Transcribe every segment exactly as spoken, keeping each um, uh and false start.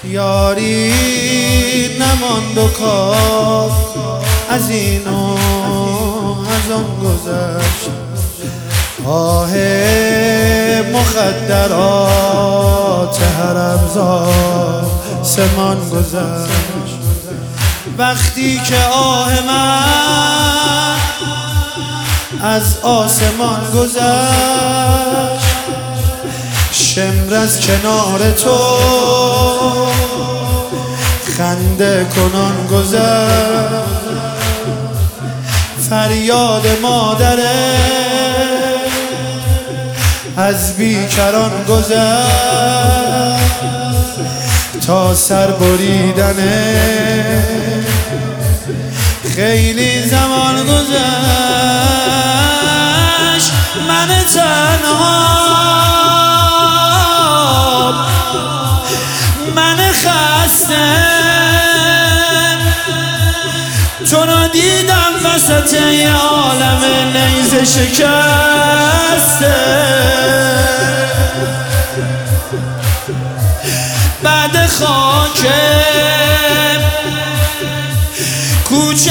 یاری نماند و کاف از این و از آن گذشت. آه مخدرات حرمزار سمان گذشت. وقتی که آه من از آسمان گذشت، شمر از کنار تو خنده کنان گذشت. فریاد مادره از بیکران گذشت، تا سر بریدنه خیلی زمان گذشت. من تنها، من خسته، تو رو دیدم وسط یه عالم نیزه شکسته. بعد خاک کوچه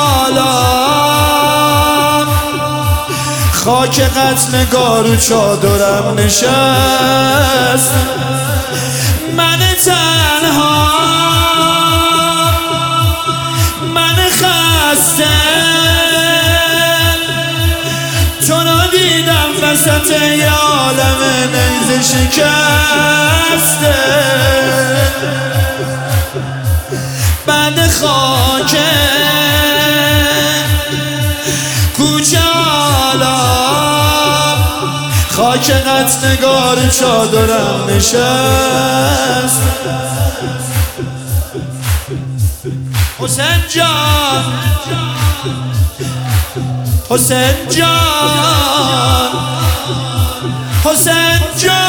آلام، خاک قتل گارو چادرم نشست. من تنها، من خسته، تو رو دیدم وسط یه عالم نیزه شکسته. بعد خاک کوچه آلام، خاک قطنگار چادرم نشست. حسین جان، حسین جان، حسین جان.